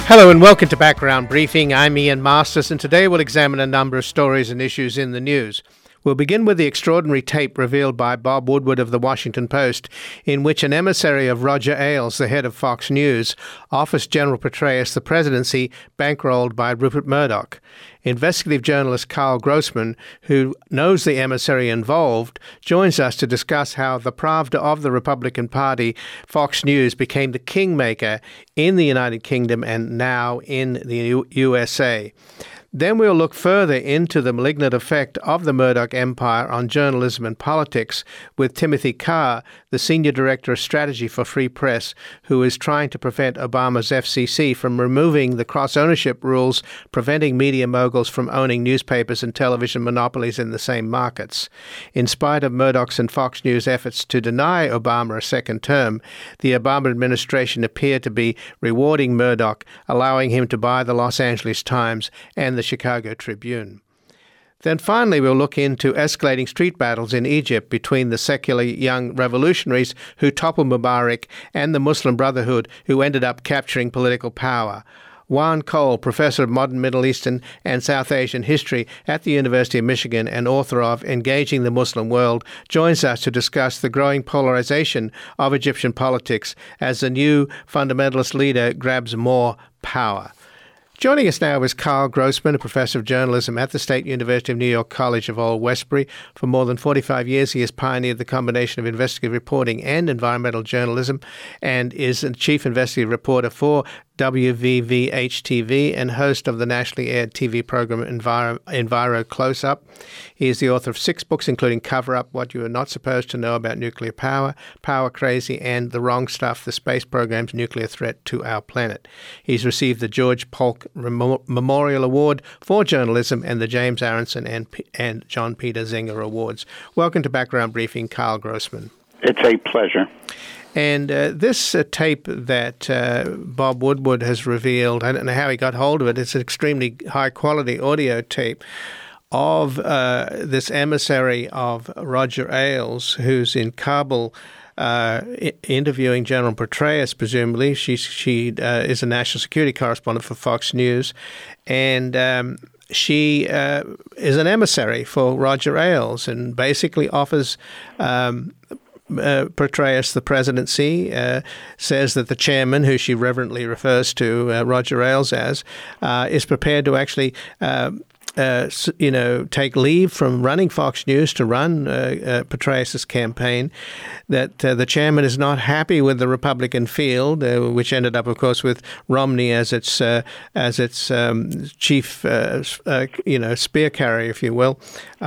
Hello and welcome to Background Briefing. I'm Ian Masters, and today we'll examine a number of stories and issues in the news. We'll begin with the extraordinary tape revealed by Bob Woodward of The Washington Post, in which an emissary of Roger Ailes, the head of Fox News, offers General Petraeus the presidency bankrolled by Rupert Murdoch. Investigative journalist Carl Grossman, who knows the emissary involved, joins us to discuss how the Pravda of the Republican Party, Fox News, became the kingmaker in the United Kingdom and now in the USA. Then we'll look further into the malignant effect of the Murdoch empire on journalism and politics with Timothy Carr, the Senior Director of Strategy for Free Press, who is trying to prevent Obama's FCC from removing the cross-ownership rules preventing media moguls from owning newspapers and television monopolies in the same markets. In spite of Murdoch's and Fox News' efforts to deny Obama a second term, the Obama administration appeared to be rewarding Murdoch, allowing him to buy the Los Angeles Times and the Chicago Tribune. Then finally, we'll look into escalating street battles in Egypt between the secular young revolutionaries who toppled Mubarak and the Muslim Brotherhood who ended up capturing political power. Juan Cole, professor of modern Middle Eastern and South Asian history at the University of Michigan and author of Engaging the Muslim World, joins us to discuss the growing polarization of Egyptian politics as the new fundamentalist leader grabs more power. Joining us now is Carl Grossman, a professor of journalism at the State University of New York College of Old Westbury. For more than 45 years, he has pioneered the combination of investigative reporting and environmental journalism and is a chief investigative reporter for WVVH-TV and host of the nationally aired TV program Enviro Close-Up. He is the author of 6 books, including Cover Up, What You Are Not Supposed to Know About Nuclear Power, Power Crazy, and The Wrong Stuff, The Space Program's Nuclear Threat to Our Planet. He's received the George Polk Memorial Award for Journalism and the James Aronson and John Peter Zenger Awards. Welcome to Background Briefing, Carl Grossman. It's a pleasure. And this tape that Bob Woodward has revealed, I don't know how he got hold of it, it's an extremely high-quality audio tape of this emissary of Roger Ailes, who's in Kabul interviewing General Petraeus, presumably. She is a national security correspondent for Fox News, and she is an emissary for Roger Ailes and basically offers Petraeus the presidency, says that the chairman, who she reverently refers to Roger Ailes as, is prepared to actually take leave from running Fox News to run Petraeus's campaign, that the chairman is not happy with the Republican field, which ended up, of course, with Romney as its chief, spear carrier, if you will,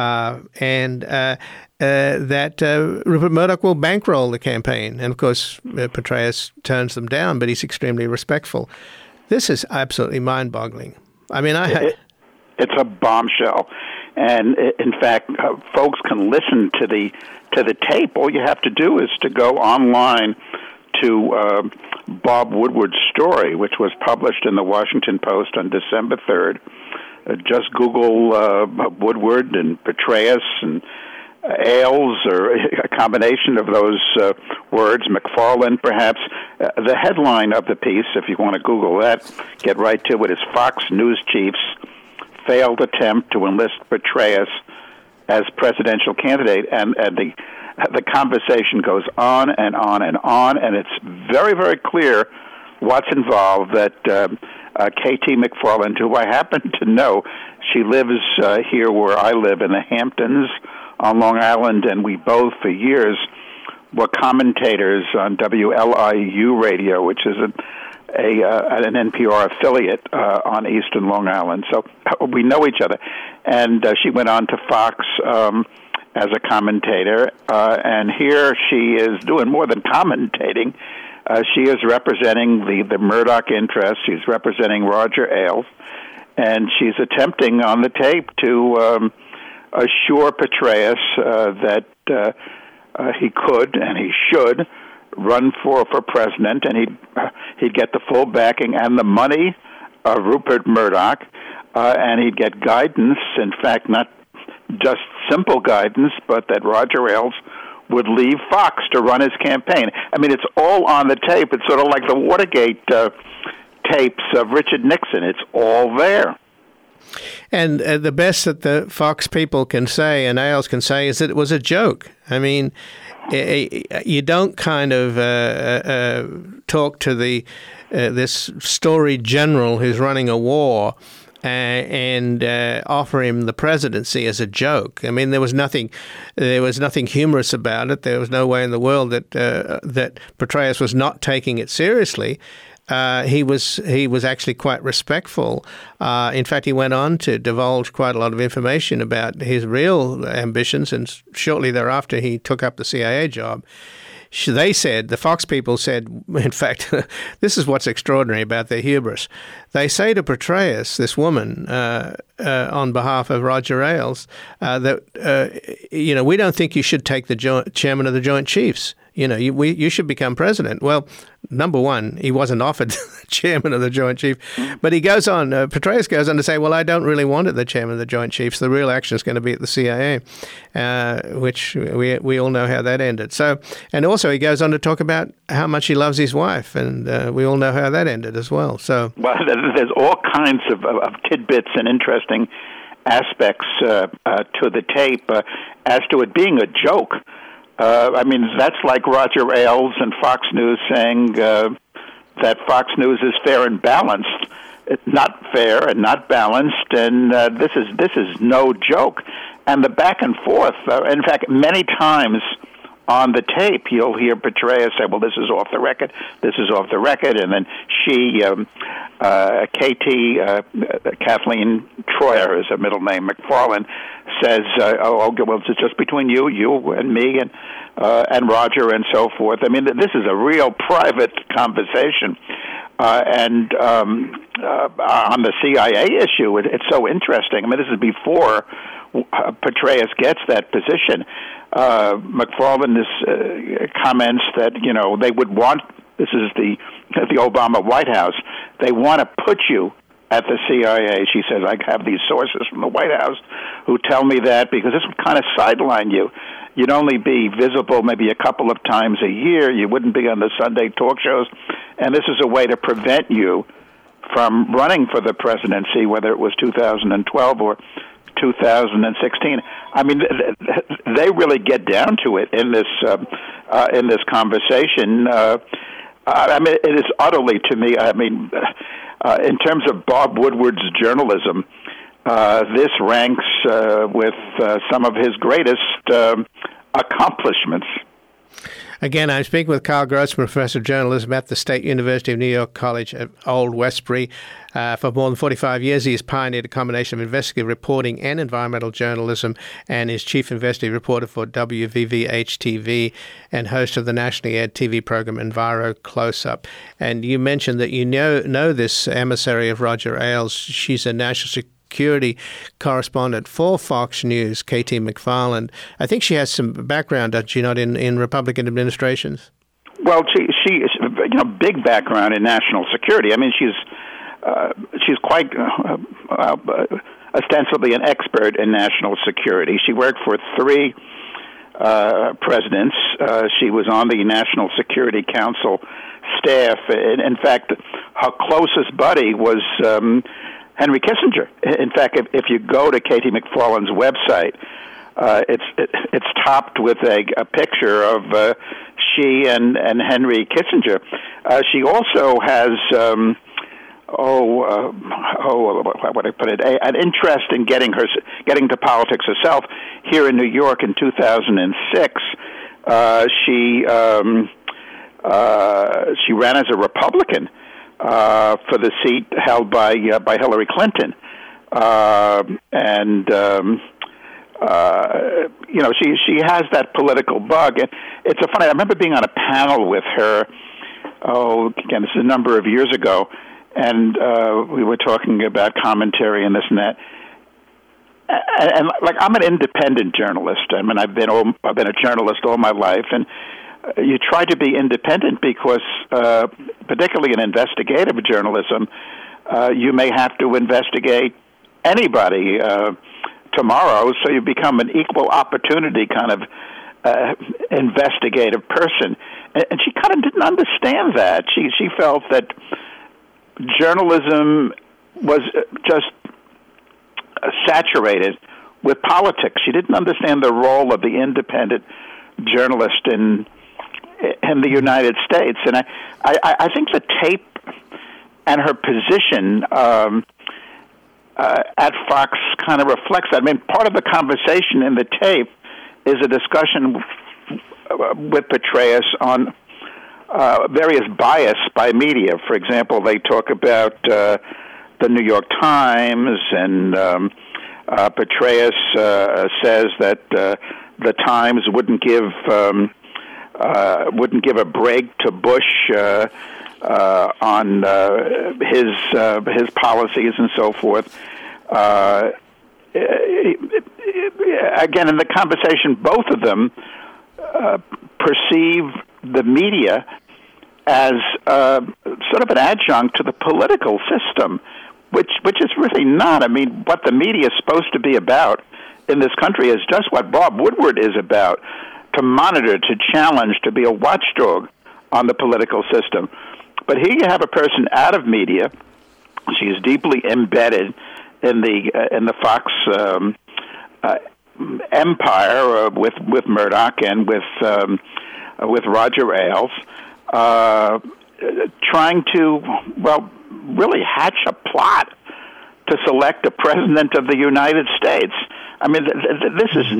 that Rupert Murdoch will bankroll the campaign. And, of course, Petraeus turns them down, but he's extremely respectful. This is absolutely mind-boggling. I mean, it's a bombshell. And, in fact, folks can listen to the tape. All you have to do is to go online to Bob Woodward's story, which was published in the Washington Post on December 3rd. Just Google Woodward and Petraeus and Ailes, or a combination of those words, McFarland perhaps. The headline of the piece, if you want to Google that, get right to it, is Fox News Chief's Failed Attempt to Enlist Petraeus as Presidential Candidate. And the conversation goes on and on and on, and it's very, very clear what's involved, that K.T. McFarland, who I happen to know, she lives here where I live in the Hamptons on Long Island, and we both, for years, were commentators on WLIU radio, which is an NPR affiliate on Eastern Long Island. So we know each other. And she went on to Fox as a commentator, and here she is doing more than commentating. She is representing the Murdoch interests. She's representing Roger Ailes, and she's attempting on the tape to assure Petraeus that he could and he should run for president, and he'd get the full backing and the money of Rupert Murdoch, and he'd get guidance. In fact, not just simple guidance, but that Roger Ailes would leave Fox to run his campaign. I mean, it's all on the tape. It's sort of like the Watergate tapes of Richard Nixon. It's all there. And the best that the Fox people can say and Ailes can say is that it was a joke. I mean, you don't kind of talk to this storied general who's running a war and offer him the presidency as a joke. I mean, there was nothing humorous about it. There was no way in the world that Petraeus was not taking it seriously. He was actually quite respectful. In fact, he went on to divulge quite a lot of information about his real ambitions, and shortly thereafter he took up the CIA job. They said, the Fox people said, in fact, this is what's extraordinary about their hubris. They say to Petraeus, this woman, on behalf of Roger Ailes, that, we don't think you should take the chairman of the Joint Chiefs. You should become president. Well, number one, he wasn't offered chairman of the Joint Chiefs, but he goes on, Petraeus goes on to say, well, I don't really want it the chairman of the Joint Chiefs. The real action is going to be at the CIA, which we all know how that ended. So, and also he goes on to talk about how much he loves his wife, and we all know how that ended as well. So, well, there's all kinds of tidbits and interesting aspects to the tape as to it being a joke. I mean, that's like Roger Ailes and Fox News saying that Fox News is fair and balanced. It's not fair and not balanced, and this is no joke. And the back and forth, in fact, many times on the tape, you'll hear Petraeus say, well, this is off the record, and then she, Kathleen Troyer is her middle name, McFarland, says, well, it's just between you and me and Roger and so forth. I mean, this is a real private conversation. And on the CIA issue, it's so interesting. I mean, this is before Petraeus gets that position. McFarland comments that, they would want, this is the Obama White House, they want to put you at the CIA. She says, I have these sources from the White House who tell me that because this would kind of sideline you. You'd only be visible maybe a couple of times a year. You wouldn't be on the Sunday talk shows. And this is a way to prevent you from running for the presidency, whether it was 2012 or 2016. I mean, they really get down to it in this conversation. I mean, it is utterly, to me, I mean, in terms of Bob Woodward's journalism, this ranks with some of his greatest accomplishments. Again, I'm speaking with Carl Grossman, Professor of Journalism at the State University of New York College at Old Westbury. For more than 45 years, he has pioneered a combination of investigative reporting and environmental journalism, and is chief investigative reporter for WVVH-TV and host of the nationally aired TV program Enviro Close-Up. And you mentioned that you know this emissary of Roger Ailes. She's a national security correspondent for Fox News, Katie McFarland. I think she has some background, does she not, in Republican administrations? Well, she big background in national security. I mean, she's quite ostensibly an expert in national security. She worked for 3 presidents. She was on the National Security Council staff. In fact, her closest buddy was Henry Kissinger. In fact, if you go to Katie McFarland's website, it's topped with a picture of she and Henry Kissinger. She also has what I put it, an interest in getting to politics herself. Here in New York in 2006, she ran as a Republican for the seat held by Hillary Clinton, she has that political bug, and it's funny. I remember being on a panel with her. Again, this is a number of years ago, and we were talking about commentary and this and that. And like, I'm an independent journalist. I mean, I've been a journalist all my life, and you try to be independent because, particularly in investigative journalism, you may have to investigate anybody tomorrow, so you become an equal opportunity kind of investigative person. And she kind of didn't understand that. She felt that journalism was just saturated with politics. She didn't understand the role of the independent journalist in the United States. And I think the tape and her position at Fox kind of reflects that. I mean, part of the conversation in the tape is a discussion with Petraeus on various bias by media. For example, they talk about the New York Times, and Petraeus says that the Times wouldn't give a break to Bush on his policies and so forth. Again, in the conversation, both of them perceive the media as sort of an adjunct to the political system, which is really not. I mean, what the media is supposed to be about in this country is just what Bob Woodward is about: to monitor, to challenge, to be a watchdog on the political system. But here you have a person out of media. She is deeply embedded in the Fox empire with Murdoch and with Roger Ailes, trying to really hatch a plot to select a president of the United States. I mean, this is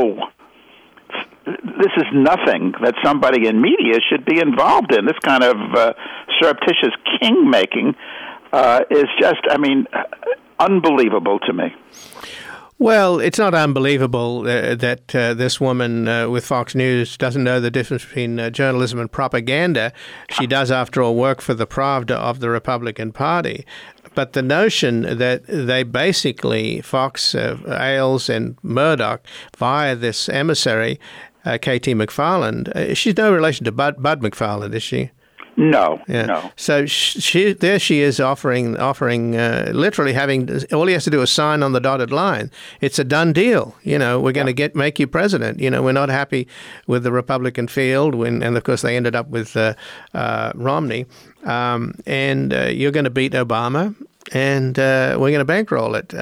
nothing that somebody in media should be involved in. This kind of surreptitious king-making is just, unbelievable to me. Well, it's not unbelievable that this woman with Fox News doesn't know the difference between journalism and propaganda. She does, after all, work for the Pravda of the Republican Party. But the notion that they basically, Fox, Ailes, and Murdoch, via this emissary, K.T. McFarland, she's no relation to Bud McFarland, is she? No, yeah. No. So she is offering, literally having, all he has to do is sign on the dotted line. It's a done deal. We're going to make you president. We're not happy with the Republican field, and of course they ended up with Romney. And you're going to beat Obama, and we're going to bankroll it.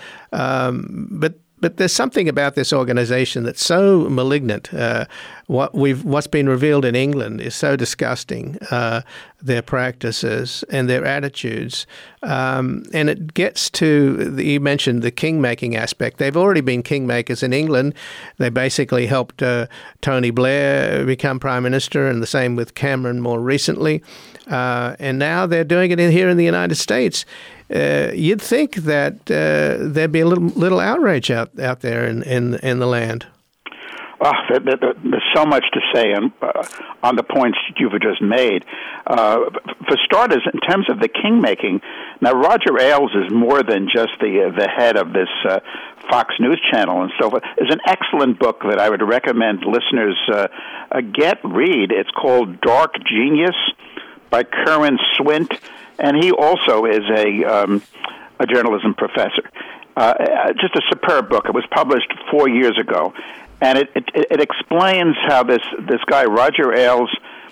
But there's something about this organization that's so malignant. What's been revealed in England is so disgusting. Their practices and their attitudes, and it gets to you mentioned the king-making aspect. They've already been kingmakers in England. They basically helped Tony Blair become prime minister, and the same with Cameron more recently. And now they're doing it here in the United States. You'd think that there'd be a little outrage out there in the land. Oh, there's so much to say on the points you've just made. For starters, in terms of the king-making, now Roger Ailes is more than just the head of this Fox News channel and so forth. There's an excellent book that I would recommend listeners read. It's called Dark Genius by Curran Swint, and he also is a journalism professor. Just a superb book. It was published 4 years ago. And it explains how this guy, Roger Ailes,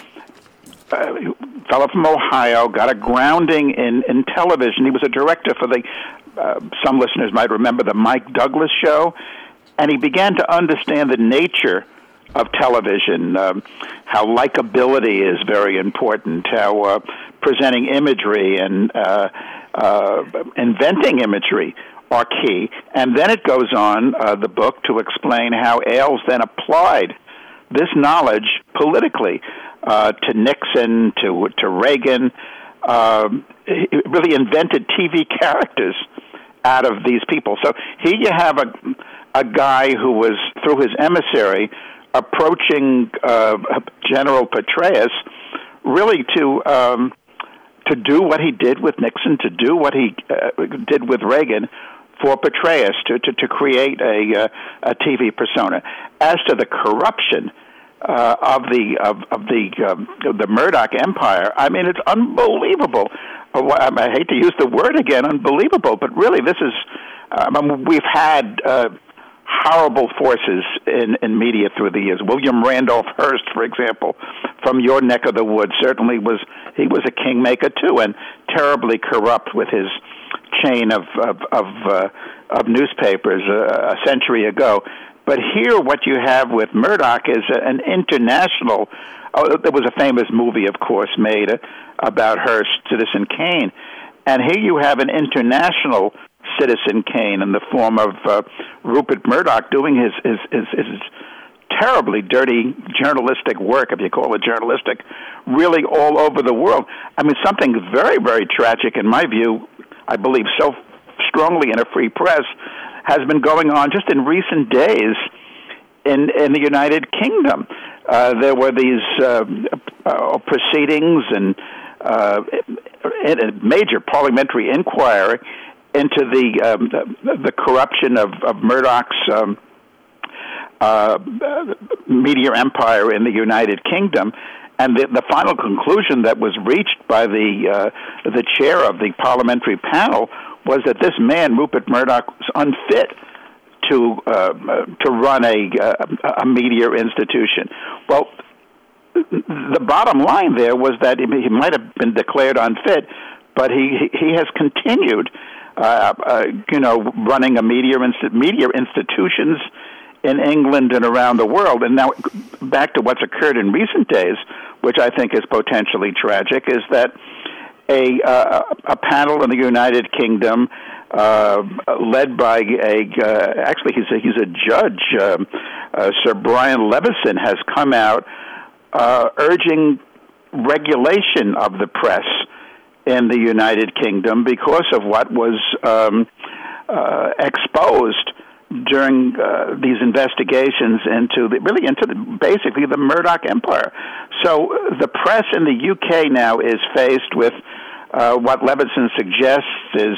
fellow from Ohio, got a grounding in television. He was a director for some listeners might remember, the Mike Douglas show. And he began to understand the nature of television, how likability is very important, how presenting imagery and inventing imagery are key. And then it goes on, the book, to explain how Ailes then applied this knowledge politically to Nixon, to Reagan. He really invented TV characters out of these people. So here you have a guy who was, through his emissary, approaching General Petraeus really to do what he did with Nixon, to do what he did with Reagan, for Petraeus to create a TV persona. As to the corruption of the Murdoch empire, I mean, it's unbelievable. I hate to use the word again, unbelievable, but really, this is. We've had horrible forces in media through the years. William Randolph Hearst, for example, from your neck of the woods, certainly was a kingmaker too, and terribly corrupt with his chain of newspapers a century ago. But here, what you have with Murdoch is an international. There was a famous movie, of course, made about Hearst, Citizen Kane, and here you have an international Citizen Kane in the form of Rupert Murdoch doing his terribly dirty journalistic work, if you call it journalistic, really all over the world. I mean, something very, very tragic, in my view, I believe so strongly in a free press, has been going on just in recent days in the United Kingdom. There were these proceedings and a major parliamentary inquiry into the corruption of Murdoch's media empire in the United Kingdom, and the final conclusion that was reached by the chair of the parliamentary panel was that this man, Rupert Murdoch, was unfit to run a media institution. Well, the bottom line there was that he might have been declared unfit, but he has continued, running a media institutions in England and around the world. And now, back to what's occurred in recent days, which I think is potentially tragic, is that a panel in the United Kingdom, led by actually he's a judge, Sir Brian Levison, has come out urging regulation of the press in the United Kingdom because of what was exposed during these investigations into basically the Murdoch empire. So the press in the UK now is faced with what Leveson suggests is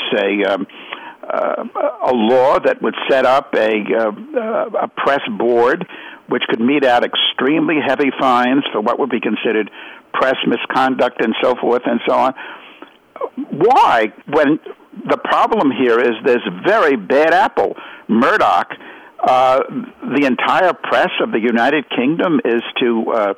a law that would set up a press board which could mete out extremely heavy fines for what would be considered press misconduct and so forth and so on. Why, when the problem here is this very bad apple, Murdoch, the entire press of the United Kingdom is to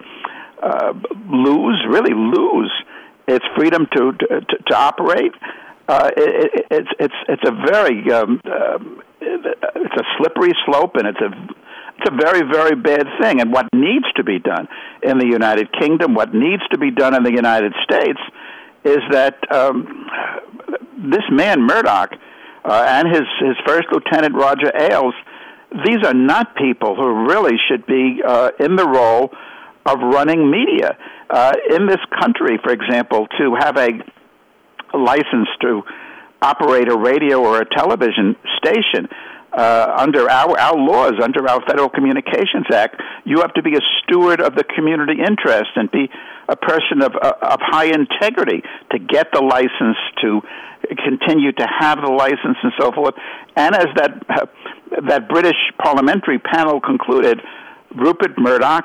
lose its freedom to operate. It's a very it's a slippery slope, and it's a very, very bad thing. And what needs to be done in the United Kingdom, what needs to be done in the United States, is that this man Murdoch and his first lieutenant Roger Ailes, these are not people who really should be in the role of running media. In this country, for example, to have a license to operate a radio or a television station, under our laws, under our Federal Communications Act, you have to be a steward of the community interest and be a person of high integrity to get the license, to continue to have the license, and so forth. And as that British parliamentary panel concluded, Rupert Murdoch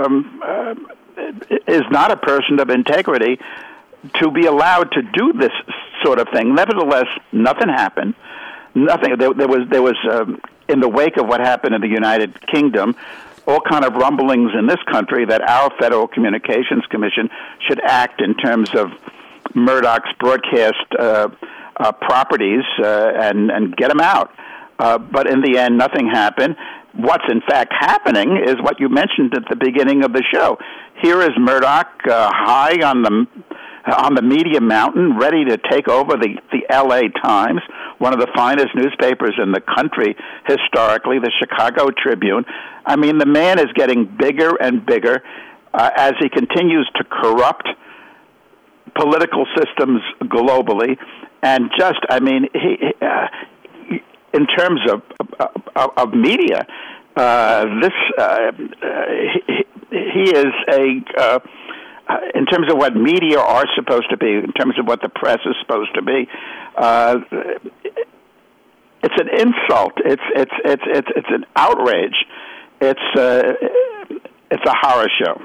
is not a person of integrity to be allowed to do this sort of thing. Nevertheless, nothing happened. Nothing. There was in the wake of what happened in the United Kingdom, all kind of rumblings in this country that our Federal Communications Commission should act in terms of Murdoch's broadcast properties and get them out. But in the end, nothing happened. What's in fact happening is what you mentioned at the beginning of the show. Here is Murdoch high on the media mountain, ready to take over the L.A. Times, one of the finest newspapers in the country historically, the Chicago Tribune. I mean, the man is getting bigger and bigger as he continues to corrupt political systems globally. And just, I mean, he in terms of media, he is a... in terms of what media are supposed to be, in terms of what the press is supposed to be, it's an insult. It's an outrage. It's a horror show.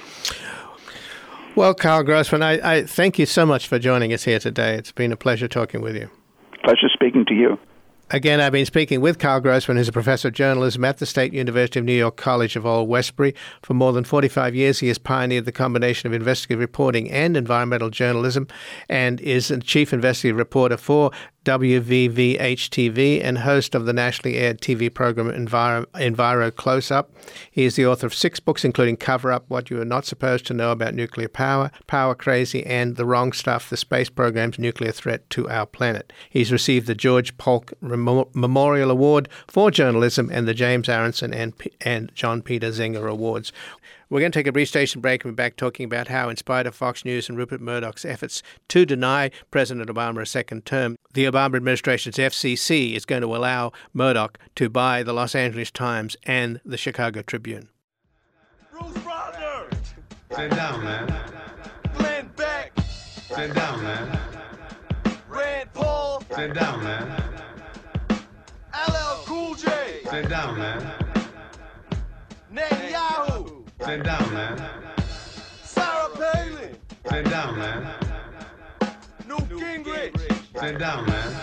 Well, Carl Grossman, I thank you so much for joining us here today. It's been a pleasure talking with you. Pleasure speaking to you. Again, I've been speaking with Carl Grossman, who's a professor of journalism at the State University of New York College of Old Westbury. For more than 45 years, he has pioneered the combination of investigative reporting and environmental journalism and is a chief investigative reporter for WVVH-TV and host of the nationally aired TV program Enviro Close-Up. He is the author of 6 books, including Cover Up, What You Are Not Supposed to Know About Nuclear Power, Power Crazy, and The Wrong Stuff, The Space Program's Nuclear Threat to Our Planet. He's received the George Polk Memorial Award for Journalism and the James Aronson and John Peter Zenger Awards. We're going to take a brief station break and be back talking about how, in spite of Fox News and Rupert Murdoch's efforts to deny President Obama a second term, the Obama administration's FCC is going to allow Murdoch to buy the Los Angeles Times and the Chicago Tribune. Bruce Rodner! Stand down, man. Glenn Beck! Stand down, man. Rand Paul! Stand down, man. LL Cool J! Stand down, man. Netanyahu! Stand down, man. Sarah Palin! Stand down, man. Newt Gingrich! Stand down, man.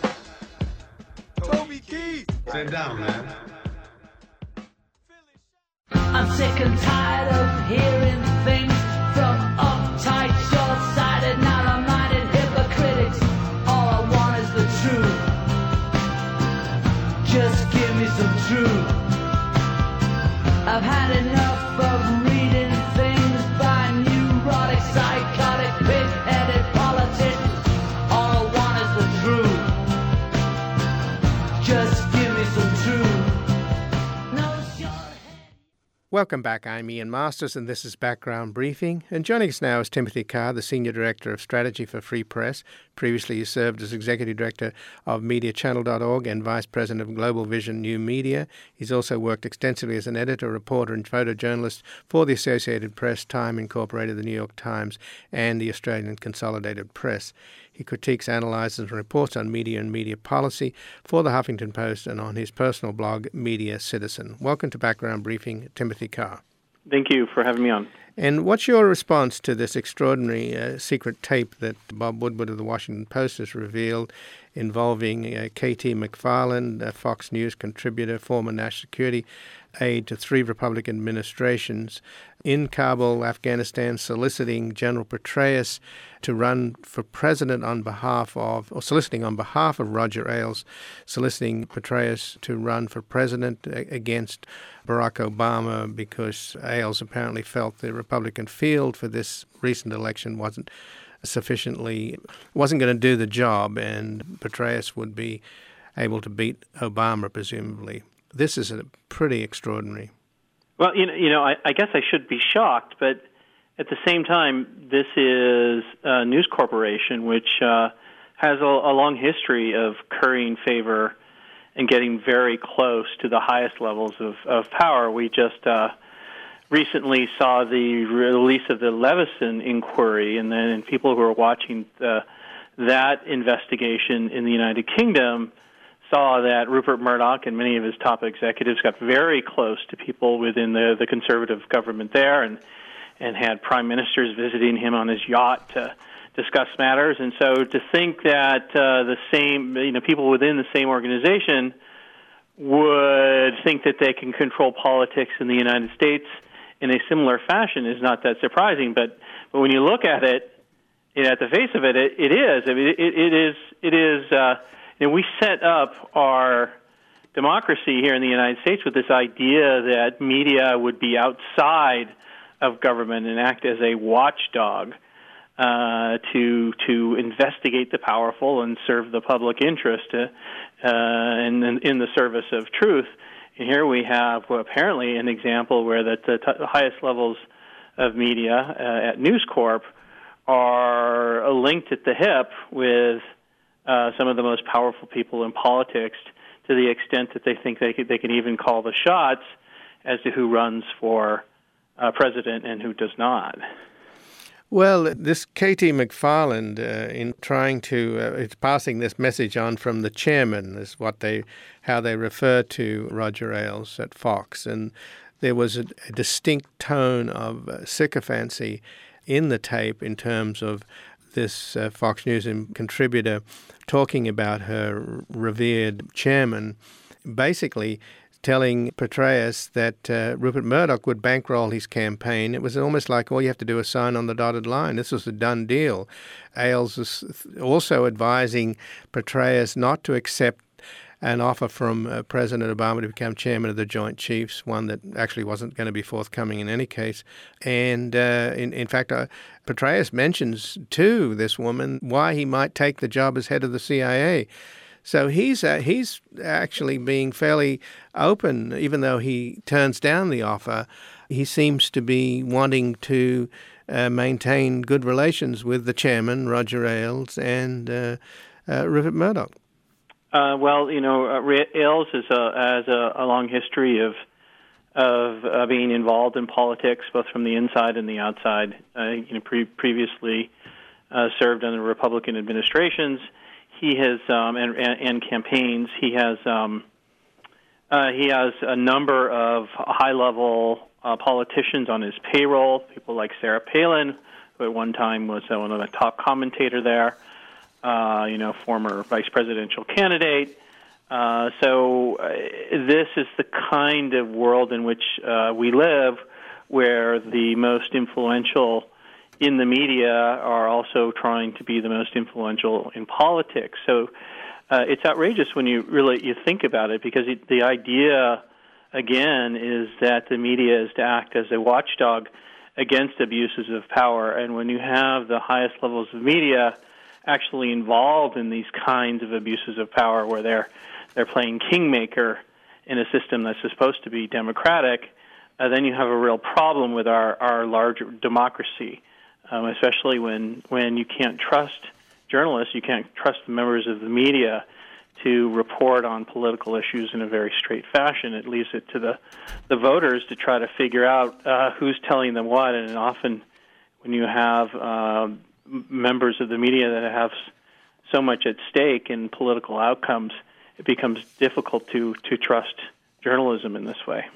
Toby Keith! Stand down, man. I'm sick and tired of hearing things from uptight, short-sighted, narrow-minded hypocrites. All I want is the truth. Just give me some truth. I've had enough of reading things by neurotic, psychotic, pig-headed politicians. All I want is the truth. Just give me some truth. No short. Welcome back. I'm Ian Masters, and this is Background Briefing. And joining us now is Timothy Carr, the Senior Director of Strategy for Free Press. Previously, he served as Executive Director of MediaChannel.org and Vice President of Global Vision New Media. He's also worked extensively as an editor, reporter, and photojournalist for the Associated Press, Time Incorporated, the New York Times, and the Australian Consolidated Press. He critiques, analyzes, and reports on media and media policy for the Huffington Post and on his personal blog, Media Citizen. Welcome to Background Briefing, Timothy Carr. Thank you for having me on. And what's your response to this extraordinary secret tape that Bob Woodward of the Washington Post has revealed involving K.T. McFarland, a Fox News contributor, former national security aide to 3 Republican administrations, in Kabul, Afghanistan, soliciting General Petraeus to run for president on behalf of, or soliciting on behalf of Roger Ailes, soliciting Petraeus to run for president against Barack Obama because Ailes apparently felt the Republican field for this recent election wasn't going to do the job, and Petraeus would be able to beat Obama, presumably. This is pretty extraordinary. Well, I guess I should be shocked, but at the same time, this is a News Corporation, which has a long history of currying favor and getting very close to the highest levels of power. We just recently saw the release of the Leveson inquiry, and then people who are watching that investigation in the United Kingdom saw that Rupert Murdoch and many of his top executives got very close to people within the conservative government there, and had prime ministers visiting him on his yacht to discuss matters. And so to think that the same, people within the same organization would think that they can control politics in the United States in a similar fashion is not that surprising. But when you look at it, at the face of it, it is. I mean, it is. We set up our democracy here in the United States with this idea that media would be outside of government and act as a watchdog to investigate the powerful and serve the public interest in the service of truth. And here we have apparently an example where the highest levels of media at News Corp are linked at the hip with some of the most powerful people in politics, to the extent that they think they can even call the shots as to who runs for president and who does not. Well, this K.T. McFarland, in trying to, it's passing this message on from the chairman, is how they refer to Roger Ailes at Fox, and there was a distinct tone of sycophancy in the tape in terms of this Fox News contributor talking about her revered chairman, basically telling Petraeus that Rupert Murdoch would bankroll his campaign. It was almost like all you have to do is sign on the dotted line. This was a done deal. Ailes was also advising Petraeus not to accept an offer from President Obama to become chairman of the Joint Chiefs, one that actually wasn't going to be forthcoming in any case. And in fact, Petraeus mentions to this woman why he might take the job as head of the CIA. So he's actually being fairly open, even though he turns down the offer. He seems to be wanting to maintain good relations with the chairman, Roger Ailes, and Rupert Murdoch. Well, Ailes has a long history of being involved in politics, both from the inside and the outside. Previously served under Republican administrations. He has and campaigns. He has a number of high-level politicians on his payroll. People like Sarah Palin, who at one time was one of the top commentator there. Former vice presidential candidate. So this is the kind of world in which we live, where the most influential in the media are also trying to be the most influential in politics. So it's outrageous when you think about it, because the idea, again, is that the media is to act as a watchdog against abuses of power. And when you have the highest levels of media actually involved in these kinds of abuses of power, where they're playing kingmaker in a system that's supposed to be democratic, then you have a real problem with our larger democracy, especially when you can't trust journalists, you can't trust the members of the media to report on political issues in a very straight fashion. It leaves it to the voters to try to figure out who's telling them what, and often when you have members of the media that have so much at stake in political outcomes, it becomes difficult to trust journalism in this way.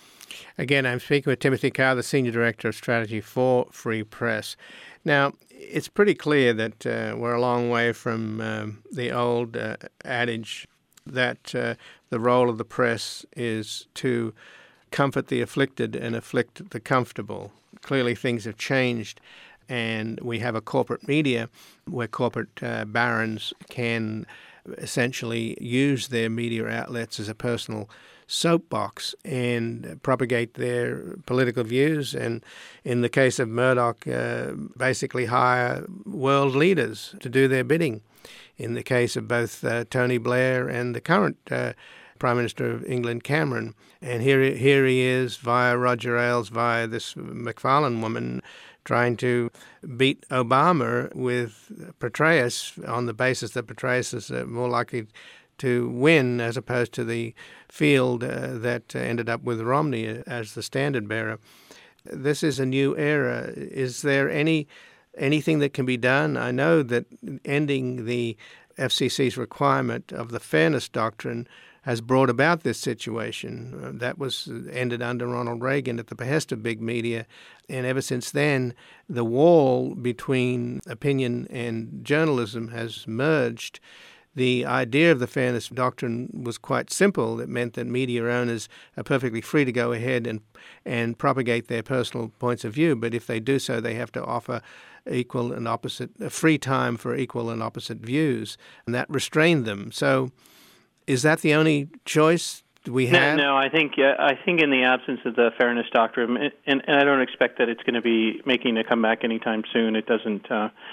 Again, I'm speaking with Timothy Carr, the Senior Director of Strategy for Free Press. Now, it's pretty clear that we're a long way from the old adage that the role of the press is to comfort the afflicted and afflict the comfortable. Clearly, things have changed. And we have a corporate media where corporate barons can essentially use their media outlets as a personal soapbox and propagate their political views. And in the case of Murdoch, basically hire world leaders to do their bidding. In the case of both Tony Blair and the current Prime Minister of England, Cameron. And here he is via Roger Ailes, via this McFarlane woman, trying to beat Obama with Petraeus on the basis that Petraeus is more likely to win, as opposed to the field that ended up with Romney as the standard bearer. This is a new era. Is there anything that can be done? I know that ending the FCC's requirement of the fairness doctrine has brought about this situation. That was ended under Ronald Reagan at the behest of big media. And ever since then, the wall between opinion and journalism has merged. The idea of the fairness doctrine was quite simple. It meant that media owners are perfectly free to go ahead and propagate their personal points of view. But if they do so, they have to offer equal and opposite, free time for equal and opposite views. And that restrained them. So is that the only choice we have? No, I think in the absence of the fairness doctrine, and I don't expect that it's going to be making a comeback anytime soon. It doesn't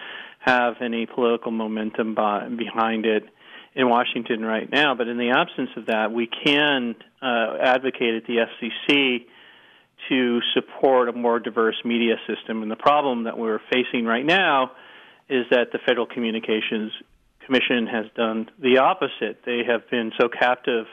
have any political momentum behind it in Washington right now. But in the absence of that, we can advocate at the FCC to support a more diverse media system. And the problem that we're facing right now is that the Federal Communications Commission has done the opposite. They have been so captive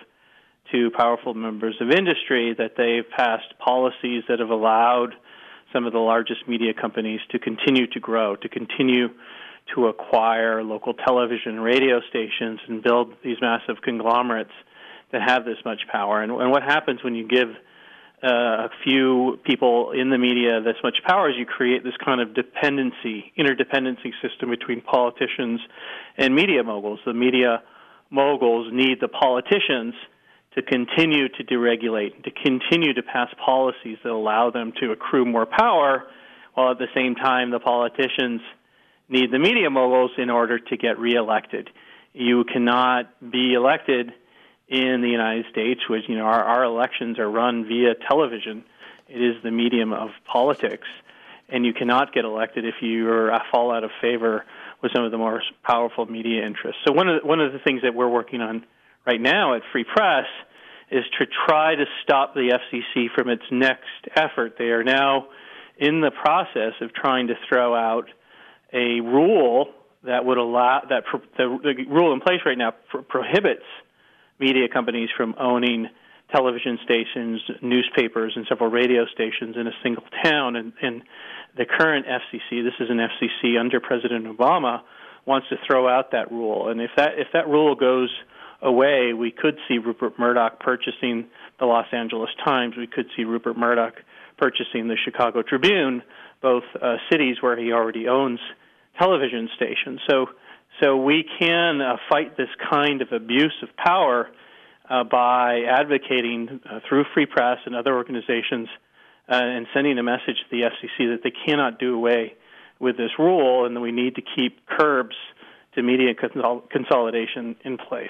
to powerful members of industry that they've passed policies that have allowed some of the largest media companies to continue to grow, to continue to acquire local television and radio stations and build these massive conglomerates that have this much power. And what happens when you give a few people in the media this much power is you create this kind of interdependency system between politicians and media moguls. The media moguls need the politicians to continue to deregulate, to continue to pass policies that allow them to accrue more power, while at the same time the politicians need the media moguls in order to get reelected. You cannot be elected in the United States, which, our elections are run via television. It is the medium of politics, and you cannot get elected if you fall out of favor with some of the more powerful media interests. So one of the things that we're working on right now at Free Press is to try to stop the FCC from its next effort. They are now in the process of trying to throw out a rule that would allow the rule in place right now prohibits media companies from owning television stations, newspapers, and several radio stations in a single town. And the current FCC, this is an FCC under President Obama, wants to throw out that rule. And if that rule goes away, we could see Rupert Murdoch purchasing the Los Angeles Times. We could see Rupert Murdoch purchasing the Chicago Tribune, both cities where he already owns television stations. So we can fight this kind of abuse of power by advocating through Free Press and other organizations and sending a message to the FCC that they cannot do away with this rule, and that we need to keep curbs to media consolidation in place.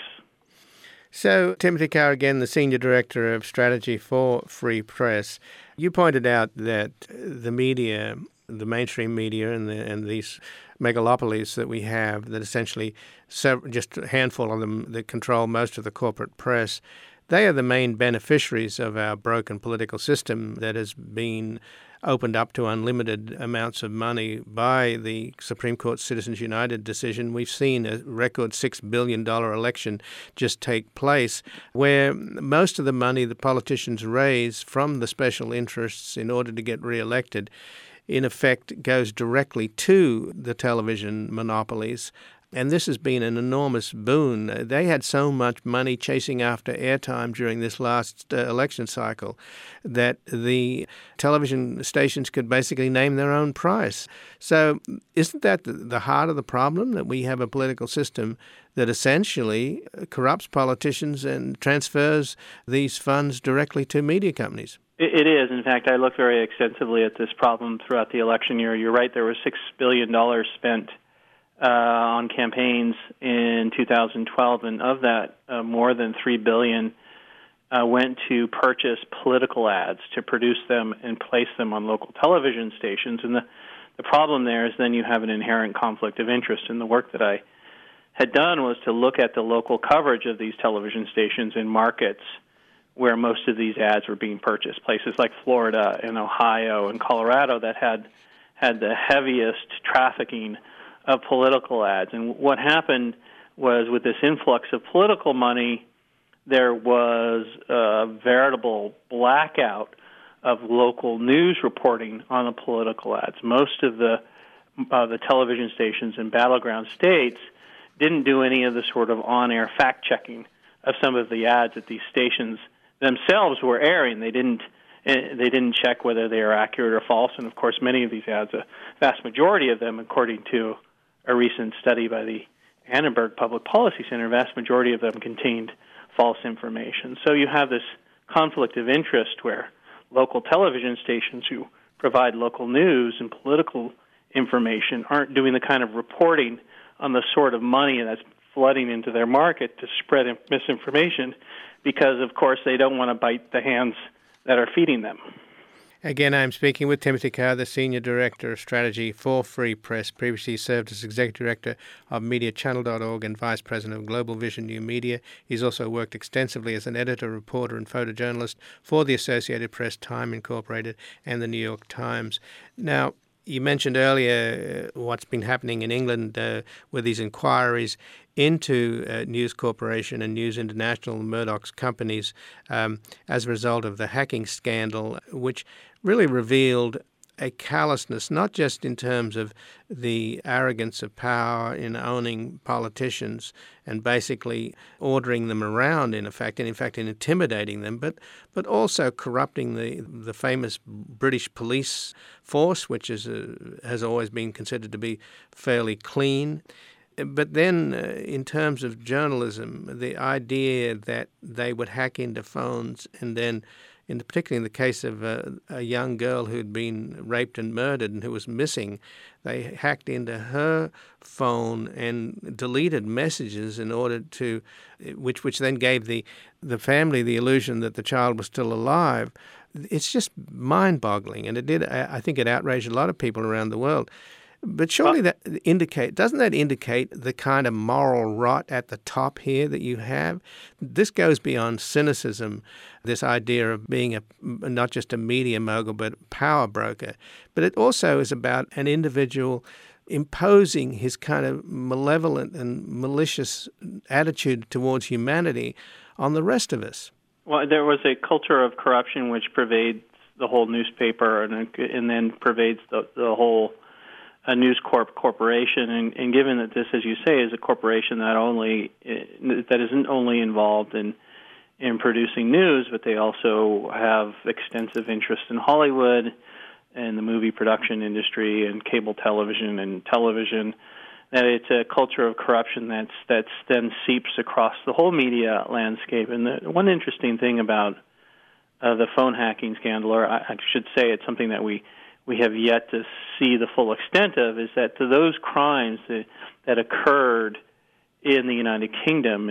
So, Timothy Carr, again, the Senior Director of Strategy for Free Press, you pointed out that the media, the mainstream media and these megalopolies that we have, that essentially just a handful of them that control most of the corporate press, they are the main beneficiaries of our broken political system that has been opened up to unlimited amounts of money by the Supreme Court Citizens United decision. We've seen a record $6 billion election just take place, where most of the money the politicians raise from the special interests in order to get reelected, in effect, goes directly to the television monopolies. And this has been an enormous boon. They had so much money chasing after airtime during this last election cycle that the television stations could basically name their own price. So isn't that the heart of the problem, that we have a political system that essentially corrupts politicians and transfers these funds directly to media companies? It is. In fact, I looked very extensively at this problem throughout the election year. You're right, there was $6 billion spent on campaigns in 2012, and of that, more than $3 billion went to purchase political ads, to produce them and place them on local television stations. And the problem there is then you have an inherent conflict of interest. And the work that I had done was to look at the local coverage of these television stations in markets where most of these ads were being purchased, places like Florida and Ohio and Colorado that had the heaviest trafficking of political ads. And what happened was, with this influx of political money, there was a veritable blackout of local news reporting on the political ads. Most of the television stations in battleground states didn't do any of the sort of on-air fact-checking of some of the ads that these stations themselves were airing. They didn't check whether they are accurate or false. And, of course, many of these ads, a vast majority of them, according to a recent study by the Annenberg Public Policy Center, a vast majority of them contained false information. So you have this conflict of interest where local television stations who provide local news and political information aren't doing the kind of reporting on the sort of money that's flooding into their market to spread misinformation, because, of course, they don't want to bite the hands that are feeding them. Again, I'm speaking with Timothy Carr, the Senior Director of Strategy for Free Press. Previously served as Executive Director of MediaChannel.org and Vice President of Global Vision New Media. He's also worked extensively as an editor, reporter, and photojournalist for the Associated Press, Time Incorporated, and the New York Times. Now, you mentioned earlier what's been happening in England with these inquiries into News Corporation and News International, Murdoch's companies, as a result of the hacking scandal, which really revealed a callousness, not just in terms of the arrogance of power in owning politicians and basically ordering them around, in effect, and in fact in intimidating them, but also corrupting the famous British police force, which has always been considered to be fairly clean. But then in terms of journalism, the idea that they would hack into phones and then, particularly in the case of a young girl who'd been raped and murdered and who was missing, they hacked into her phone and deleted messages in order to, which then gave the family the illusion that the child was still alive. It's just mind-boggling, and I think it outraged a lot of people around the world. But surely doesn't that indicate the kind of moral rot at the top here that you have? This goes beyond cynicism, this idea of being not just a media mogul, but a power broker. But it also is about an individual imposing his kind of malevolent and malicious attitude towards humanity on the rest of us. Well, there was a culture of corruption which pervades the whole newspaper and then pervades the whole News Corp corporation, and given that this, as you say, is a corporation that isn't only involved in producing news, but they also have extensive interest in Hollywood and the movie production industry and cable television and television, that it's a culture of corruption that's then seeps across the whole media landscape. And the one interesting thing about the phone hacking scandal, or I should say it's something that we have yet to see the full extent of, is that to those crimes that occurred in the United Kingdom,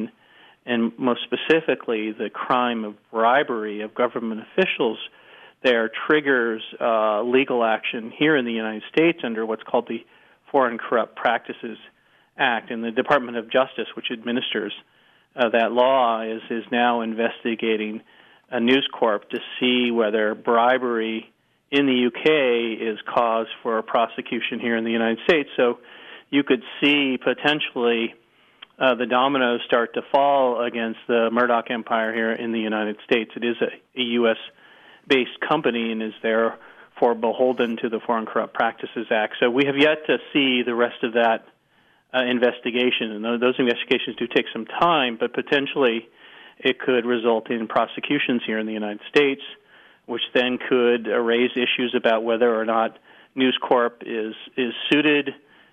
and most specifically the crime of bribery of government officials, there triggers legal action here in the United States under what's called the Foreign Corrupt Practices Act. And the Department of Justice, which administers that law, is now investigating a News Corp to see whether bribery in the UK is cause for a prosecution here in the United States. So you could see potentially the dominoes start to fall against the Murdoch empire here in the United States. It is a U.S.-based company and is therefore beholden to the Foreign Corrupt Practices Act. So we have yet to see the rest of that investigation. And those investigations do take some time, but potentially it could result in prosecutions here in the United States, which then could raise issues about whether or not News Corp is suited,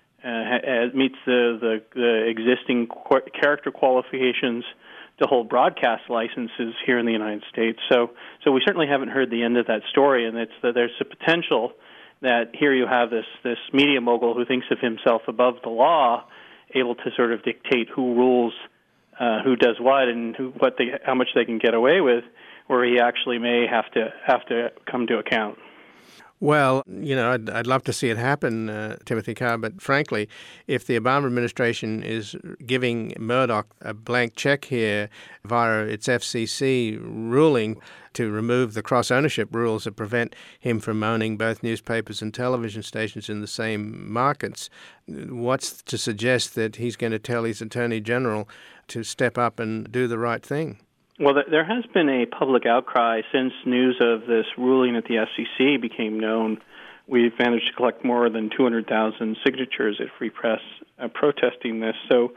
meets the existing character qualifications to hold broadcast licenses here in the United States. So we certainly haven't heard the end of that story, and there's a potential that here you have this media mogul who thinks of himself above the law, able to sort of dictate who rules, who does what, and how much they can get away with, where he actually may have to come to account. Well, I'd love to see it happen, Timothy Carr, but frankly, if the Obama administration is giving Murdoch a blank check here via its FCC ruling to remove the cross-ownership rules that prevent him from owning both newspapers and television stations in the same markets, what's to suggest that he's going to tell his Attorney General to step up and do the right thing? Well, there has been a public outcry since news of this ruling at the FCC became known. We've managed to collect more than 200,000 signatures at Free Press protesting this. So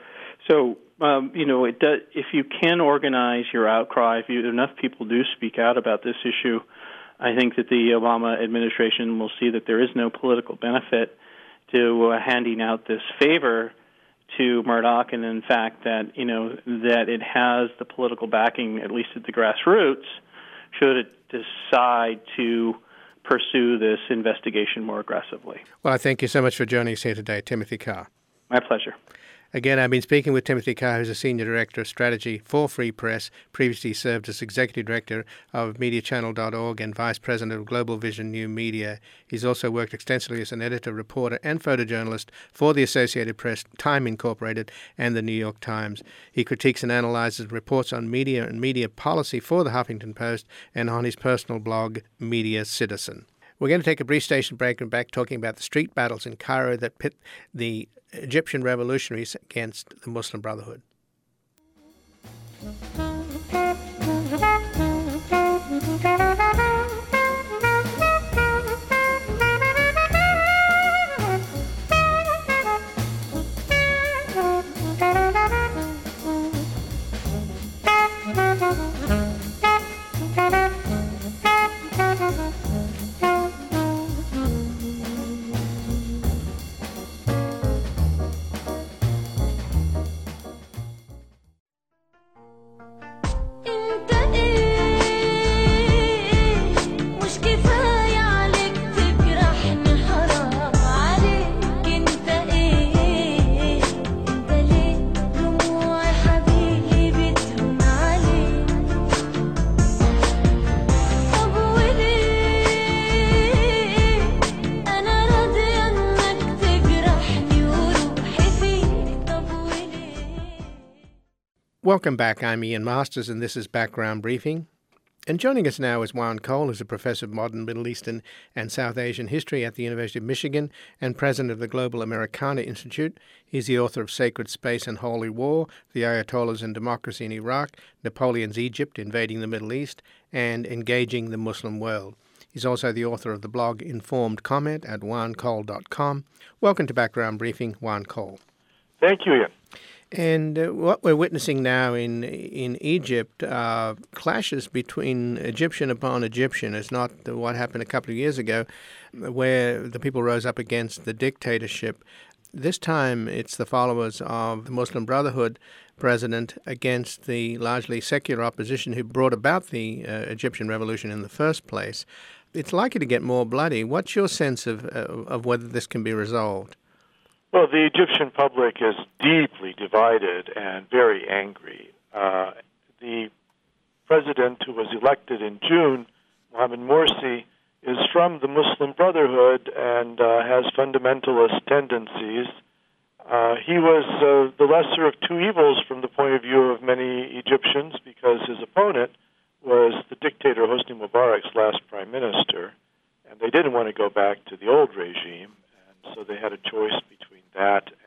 if you can organize your outcry, if enough people do speak out about this issue, I think that the Obama administration will see that there is no political benefit to handing out this favor to Murdoch, and in fact that it has the political backing, at least at the grassroots, should it decide to pursue this investigation more aggressively. Well, I thank you so much for joining us here today, Timothy Carr. My pleasure. Again, I've been speaking with Timothy Carr, who's a Senior Director of Strategy for Free Press, previously served as Executive Director of MediaChannel.org and Vice President of Global Vision New Media. He's also worked extensively as an editor, reporter, and photojournalist for the Associated Press, Time Incorporated, and the New York Times. He critiques and analyzes reports on media and media policy for the Huffington Post and on his personal blog, Media Citizen. We're going to take a brief station break and back talking about the street battles in Cairo that pit the Egyptian revolutionaries against the Muslim Brotherhood. انت ايه مش كفاية عليك تجرحني حرام عليك انت ايه انت ليه دموع حبيبي بتهون عليك طب وليه انا راضية انك تجرحني وروحي فيك طب وليه. Welcome back. I'm Ian Masters, and this is Background Briefing. And joining us now is Juan Cole, who's a professor of modern Middle Eastern and South Asian history at the University of Michigan and president of the Global Americana Institute. He's the author of Sacred Space and Holy War, The Ayatollahs and Democracy in Iraq, Napoleon's Egypt, Invading the Middle East, and Engaging the Muslim World. He's also the author of the blog Informed Comment at juancole.com. Welcome to Background Briefing, Juan Cole. Thank you, Ian. And what we're witnessing now in Egypt are clashes between Egyptian upon Egyptian. It's not what happened a couple of years ago where the people rose up against the dictatorship. This time it's the followers of the Muslim Brotherhood president against the largely secular opposition who brought about the Egyptian revolution in the first place. It's likely to get more bloody. What's your sense of whether this can be resolved? Well, the Egyptian public is deeply divided and very angry. The president who was elected in June, Mohamed Morsi, is from the Muslim Brotherhood and has fundamentalist tendencies. He was the lesser of two evils from the point of view of many Egyptians because his opponent was the dictator Hosni Mubarak's last prime minister, and they didn't want to go back to the old regime, and so they had a choice between that and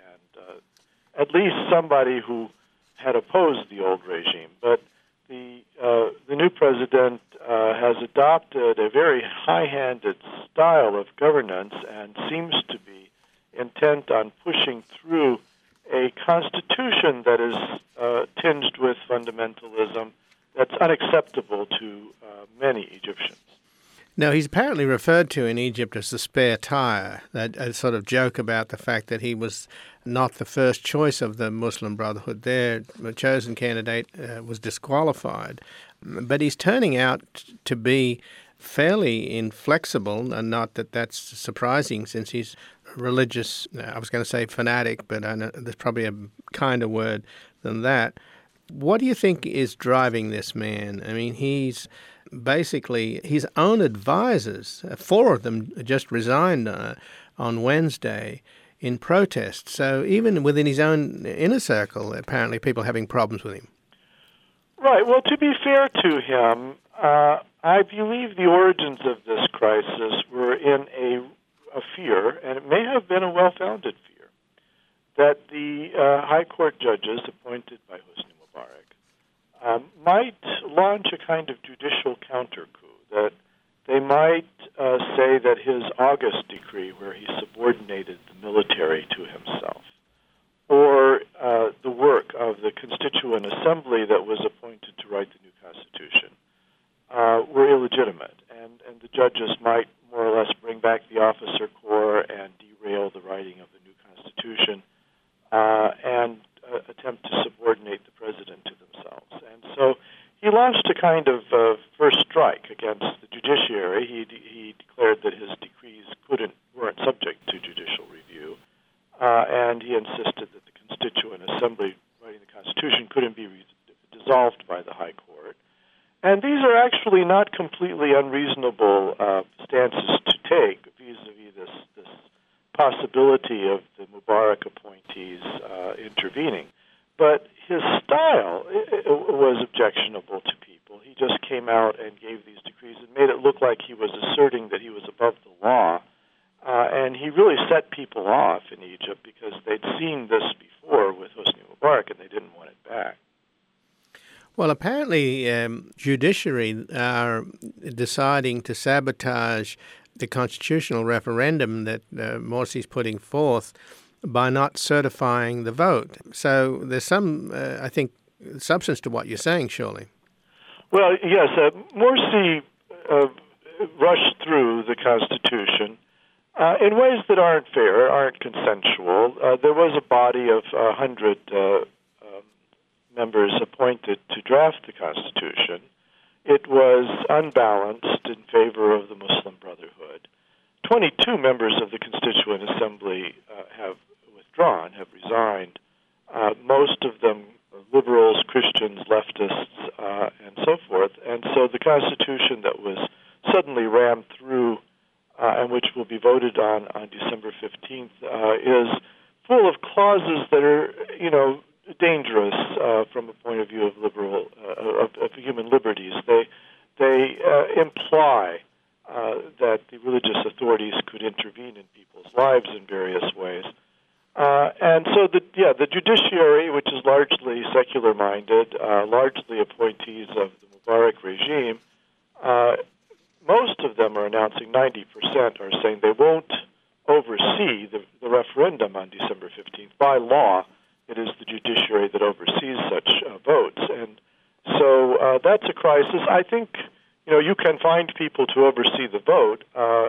at least somebody who had opposed the old regime. But the new president has adopted a very high-handed style of governance and seems to be intent on pushing through a constitution that is tinged with fundamentalism that's unacceptable to many Egyptians. Now, he's apparently referred to in Egypt as the spare tire, a sort of joke about the fact that he was not the first choice of the Muslim Brotherhood there. The chosen candidate was disqualified. But he's turning out to be fairly inflexible, and not that that's surprising since he's religious, I was going to say fanatic, but I know there's probably a kinder word than that. What do you think is driving this man? I mean, he's basically his own advisors, four of them just resigned on Wednesday in protest. So even within his own inner circle, apparently people are having problems with him. Right. Well, to be fair to him, I believe the origins of this crisis were in a fear, and it may have been a well-founded fear, that the high court judges appointed by Hosni Mubarak might launch a kind of judicial counter-coup, that they might say that his August decree, where he subordinated the military to himself, or the work of the Constituent Assembly that was appointed to write the new Constitution, were illegitimate. And the judges might more or less bring back the officer corps and derail the writing of the new Constitution and attempt to subordinate the president to themselves. And so he launched a kind of first strike against the judiciary. He declared that his decrees weren't subject to judicial review, and he insisted that the Constituent Assembly writing the Constitution couldn't be dissolved by the High Court. And these are actually not completely unreasonable stances to take vis-a-vis this possibility of the Mubarak appointees intervening. But his style was objectionable to people. He just came out and gave these decrees and made it look like he was asserting that he was above the law. And he really set people off in Egypt because they'd seen this before with Hosni Mubarak and they didn't want it back. Well, apparently judiciary are deciding to sabotage the constitutional referendum that Morsi's putting forth by not certifying the vote. So there's some, I think, substance to what you're saying, surely. Well, yes, Morsi rushed through the Constitution in ways that aren't fair, aren't consensual. There was a body of 100 members appointed to draft the Constitution. It was unbalanced in favor of the Muslim Brotherhood. 22 members of the Constituent Assembly have withdrawn, have resigned. Most of them liberals, Christians, leftists, and so forth. And so the Constitution that was suddenly rammed through and which will be voted on December 15th is full of clauses that are, dangerous from a point of view of liberal of human liberties. They imply that the religious authorities could intervene in people's lives in various ways. And so the judiciary, which is largely secular-minded, largely appointees of the Mubarak regime, most of them are announcing, 90% are saying they won't oversee the referendum on December 15th. By law, it is the judiciary that oversees such votes. And so that's a crisis. I think, you can find people to oversee the vote.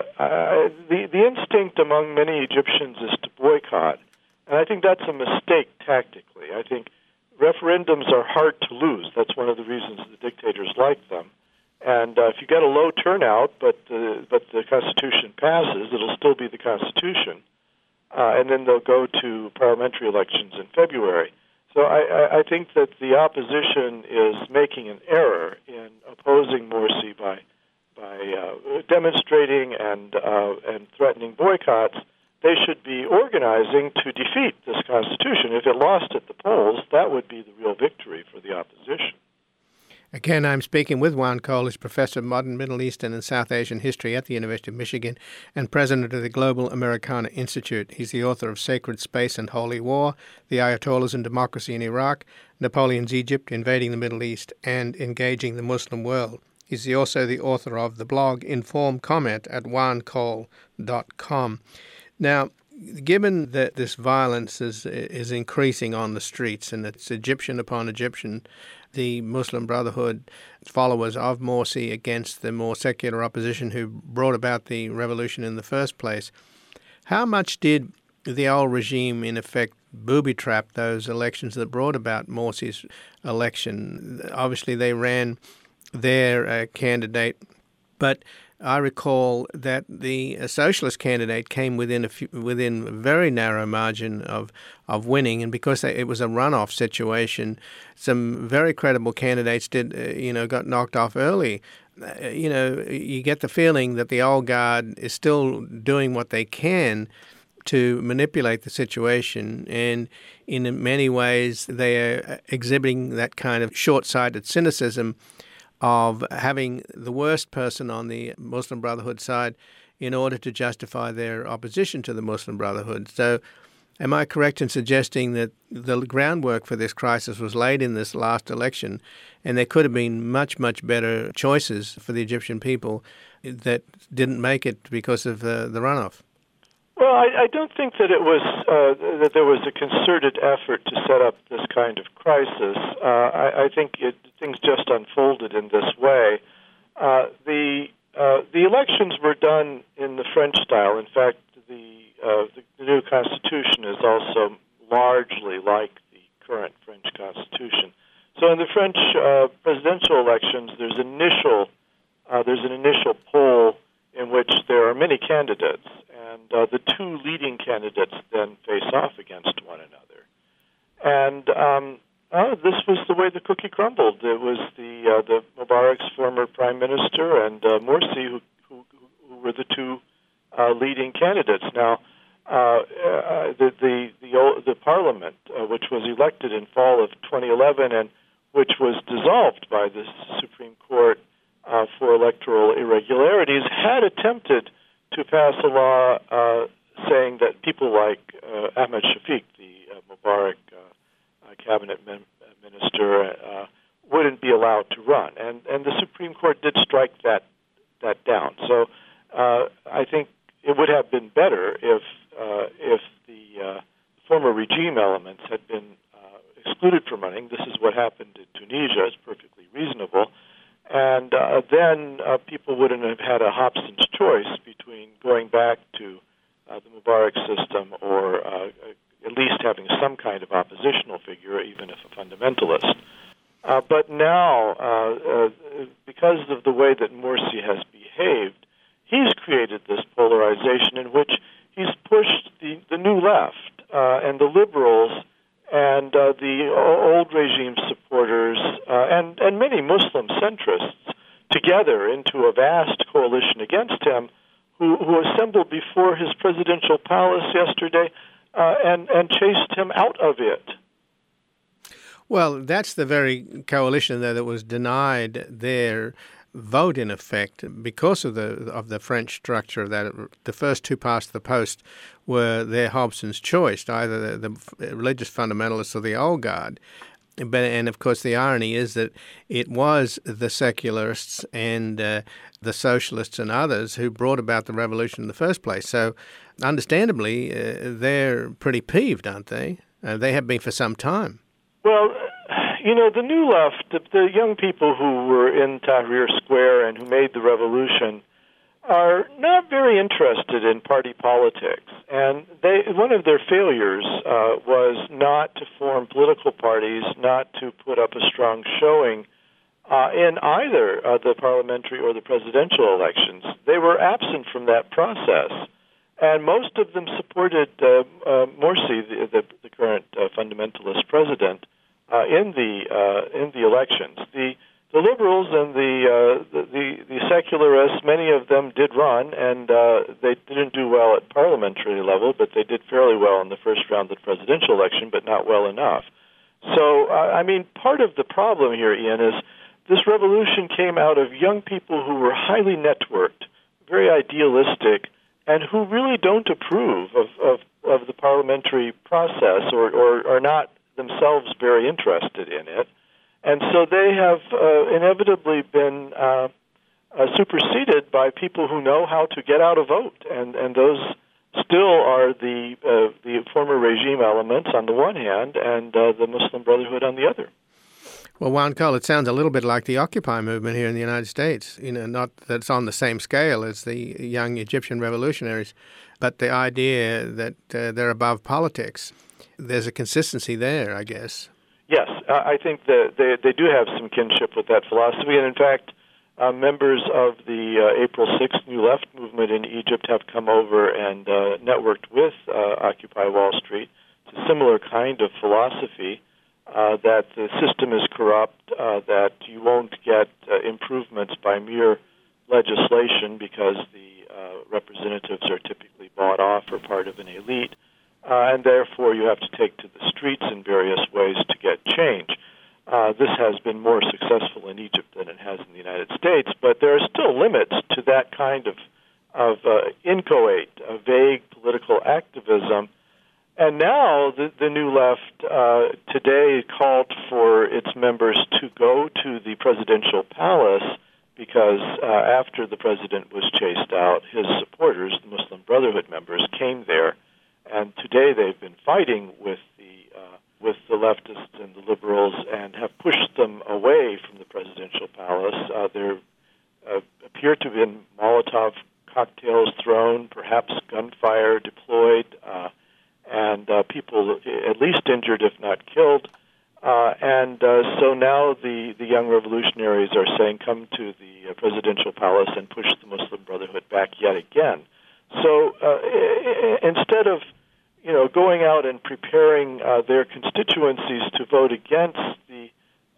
The instinct among many Egyptians is to boycott. And I think that's a mistake tactically. I think referendums are hard to lose. That's one of the reasons the dictators like them. And if you get a low turnout, but the Constitution passes, it'll still be the Constitution. And then they'll go to parliamentary elections in February. So I think that the opposition is making an error in opposing Morsi by demonstrating and threatening boycotts. They should be organizing to defeat this Constitution. If it lost at the polls, that would be the real victory for the opposition. Again, I'm speaking with Juan Cole, who's Professor of Modern Middle Eastern and South Asian History at the University of Michigan and President of the Global Americana Institute. He's the author of Sacred Space and Holy War, The Ayatollahs and Democracy in Iraq, Napoleon's Egypt, Invading the Middle East, and Engaging the Muslim World. He's also the author of the blog Informed Comment at juancole.com. Now, given that this violence is increasing on the streets and it's Egyptian upon Egyptian, the Muslim Brotherhood followers of Morsi against the more secular opposition who brought about the revolution in the first place, how much did the old regime, in effect, booby-trap those elections that brought about Morsi's election? Obviously, they ran their candidate, but I recall that the socialist candidate came within a very narrow margin of winning, and because it was a runoff situation, some very credible candidates got knocked off early. You get the feeling that the old guard is still doing what they can to manipulate the situation, and in many ways they are exhibiting that kind of short-sighted cynicism of having the worst person on the Muslim Brotherhood side in order to justify their opposition to the Muslim Brotherhood. So am I correct in suggesting that the groundwork for this crisis was laid in this last election, and there could have been much, much better choices for the Egyptian people that didn't make it because of the runoff? Well, I don't think that it was that there was a concerted effort to set up this kind of crisis. I think things just unfolded in this way. The elections were done in the French style. In fact, the new Constitution is also largely like the current French Constitution. So in the French presidential elections, there's an initial poll in which there are many candidates, and the two leading candidates then face off against one another. And this was the way the cookie crumbled. It was the Mubarak's former prime minister and Morsi who were the two leading candidates. Now, the parliament, which was elected in fall of 2011 and which was dissolved by the Supreme Court for electoral irregularities, had attempted to pass a law saying that people like Ahmed Shafiq, the Mubarak cabinet minister, wouldn't be allowed to run. And the Supreme Court did strike that down. So I think it would have been better if the former regime elements had been excluded from running. This is what happened in Tunisia. It's perfectly reasonable. And then people wouldn't have had a Hobson's choice between going back to the Mubarak system or at least having some kind of oppositional figure, even if a fundamentalist. But now, because of the way that Morsi has behaved, he's created this polarization in which he's pushed the new left and the liberals and the old regime supporters and many Muslim centrists together into a vast coalition against him, who assembled before his presidential palace yesterday and chased him out of it. Well, that's the very coalition that was denied their vote, in effect, because of the French structure, that the first two past the post were their Hobson's choice, either the religious fundamentalists or the old guard. And of course, the irony is that it was the secularists and the socialists and others who brought about the revolution in the first place. So, understandably, they're pretty peeved, aren't they? They have been for some time. Well, the new left, the young people who were in Tahrir Square and who made the revolution, are not very interested in party politics. And one of their failures was not to form political parties, not to put up a strong showing in either the parliamentary or the presidential elections. They were absent from that process. And most of them supported Morsi, the current fundamentalist president, in the elections. The liberals and the secularists, many of them did run, and they didn't do well at parliamentary level, but they did fairly well in the first round of the presidential election, but not well enough. So, part of the problem here, Ian, is this revolution came out of young people who were highly networked, very idealistic, and who really don't approve of the parliamentary process or are not themselves very interested in it. And so they have inevitably been superseded by people who know how to get out a vote, and those still are the former regime elements on the one hand and the Muslim Brotherhood on the other. Well, Juan Cole, it sounds a little bit like the Occupy movement here in the United States. Not that it's on the same scale as the young Egyptian revolutionaries, but the idea that they're above politics. There's a consistency there, I guess. Yes, I think that they do have some kinship with that philosophy, and in fact, members of the April 6th New Left movement in Egypt have come over and networked with Occupy Wall Street. It's a similar kind of philosophy, that the system is corrupt, that you won't get improvements by mere legislation because the representatives are typically bought off or part of an elite. And therefore you have to take to the streets in various ways to get change. This has been more successful in Egypt than it has in the United States, but there are still limits to that kind of inchoate, vague political activism. And now the New Left today called for its members to go to the presidential palace because after the president was chased out, his supporters, the Muslim Brotherhood members, came there. And today they've been fighting with the leftists and the liberals and have pushed them away from the presidential palace. There appear to have been Molotov cocktails thrown, perhaps gunfire deployed, and people at least injured, if not killed. So now the young revolutionaries are saying, come to the presidential palace and push the Muslim Brotherhood back yet again. So instead of going out and preparing their constituencies to vote against the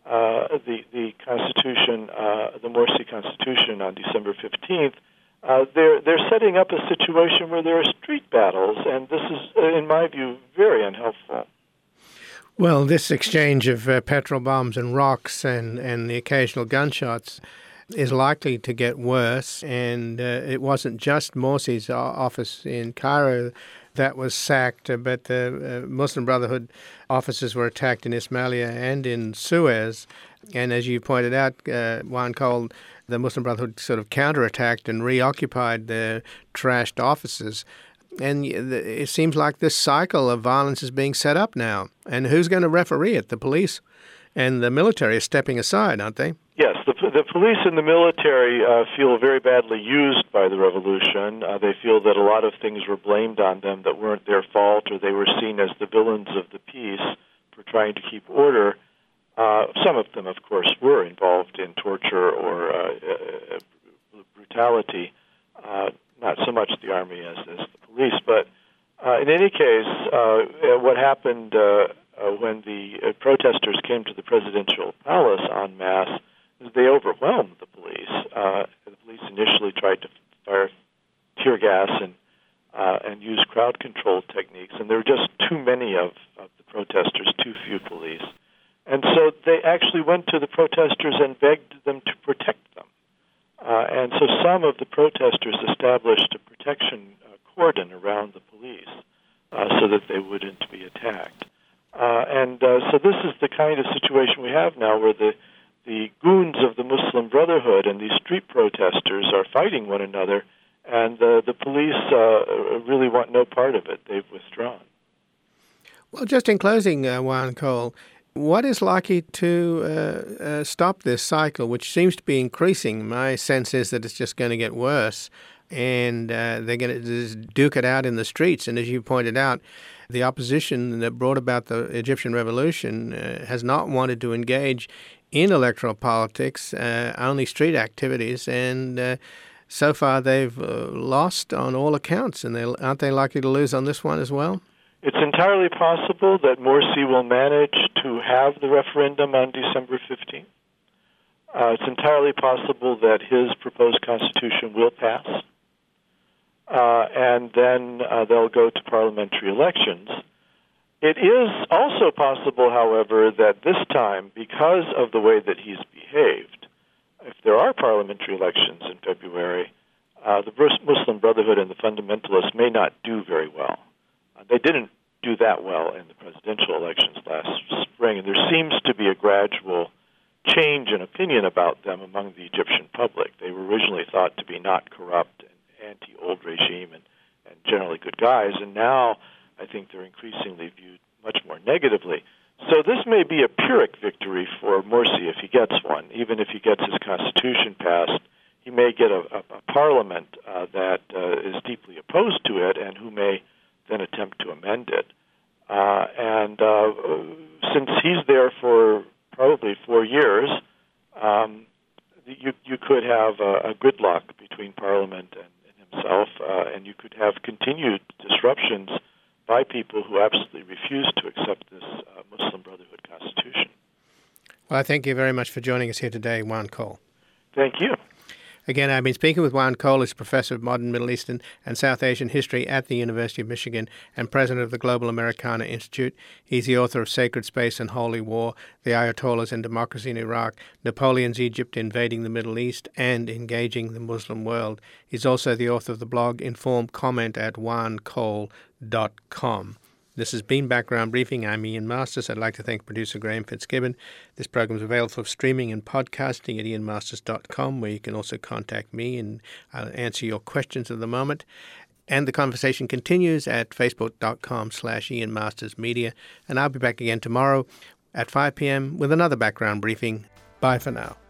Constitution, the Morsi Constitution on December 15th, they're setting up a situation where there are street battles, and this is, in my view, very unhelpful. Well, this exchange of petrol bombs and rocks and the occasional gunshots is likely to get worse, and it wasn't just Morsi's office in Cairo that was sacked, but the Muslim Brotherhood offices were attacked in Ismailia and in Suez. And as you pointed out, Juan Cole, the Muslim Brotherhood sort of counterattacked and reoccupied their trashed offices. And it seems like this cycle of violence is being set up now. And who's going to referee it? The police and the military are stepping aside, aren't they? Yes, the police and the military feel very badly used by the revolution. They feel that a lot of things were blamed on them that weren't their fault, or they were seen as the villains of the peace for trying to keep order. Some of them, of course, were involved in torture or brutality, not so much the army as the police. But in any case, what happened when the protesters came to the presidential palace en masse is they overwhelmed the police. The police initially tried to fire tear gas and use crowd control techniques, and there were just too many of the protesters, too few police. And so they actually went to the protesters and begged them to protect them. And so some of the protesters established a protection cordon around the police so that they wouldn't be attacked. So this is the kind of situation we have now where the goons of the Muslim Brotherhood and these street protesters are fighting one another, and the police really want no part of it. They've withdrawn. Well, just in closing, Juan Cole, what is likely to stop this cycle, which seems to be increasing? My sense is that it's just going to get worse, and they're going to just duke it out in the streets. And as you pointed out, the opposition that brought about the Egyptian revolution has not wanted to engage in electoral politics, only street activities, and so far they've lost on all accounts, and aren't they likely to lose on this one as well? It's entirely possible that Morsi will manage to have the referendum on December 15th. It's entirely possible that his proposed constitution will pass, and then they'll go to parliamentary elections. It is also possible, however, that this time, because of the way that he's behaved, if there are parliamentary elections in February, the Muslim Brotherhood and the fundamentalists may not do very well. They didn't do that well in the presidential elections last spring, and there seems to be a gradual change in opinion about them among the Egyptian public. They were originally thought to be not corrupt and anti-old regime and generally good guys, and now I think they're increasingly viewed much more negatively. So this may be a Pyrrhic victory for Morsi if he gets one. Even if he gets his constitution passed, he may get a parliament that is deeply opposed to it and who may then attempt to amend it. Since he's there for probably 4 years, you could have a gridlock between Parliament and himself, and you could have continued disruptions by people who absolutely refuse to accept this Muslim Brotherhood constitution. Well, I thank you very much for joining us here today, Juan Cole. Thank you. Again, I've been speaking with Juan Cole, who's Professor of Modern Middle Eastern and South Asian History at the University of Michigan and President of the Global Americana Institute. He's the author of Sacred Space and Holy War, The Ayatollahs and Democracy in Iraq, Napoleon's Egypt Invading the Middle East, and Engaging the Muslim World. He's also the author of the blog Informed Comment at juancole.com. This has been Background Briefing. I'm Ian Masters. I'd like to thank producer Graham Fitzgibbon. This program is available for streaming and podcasting at ianmasters.com, where you can also contact me and I'll answer your questions of the moment. And the conversation continues at facebook.com/ianmastersmedia. And I'll be back again tomorrow at 5 p.m. with another Background Briefing. Bye for now.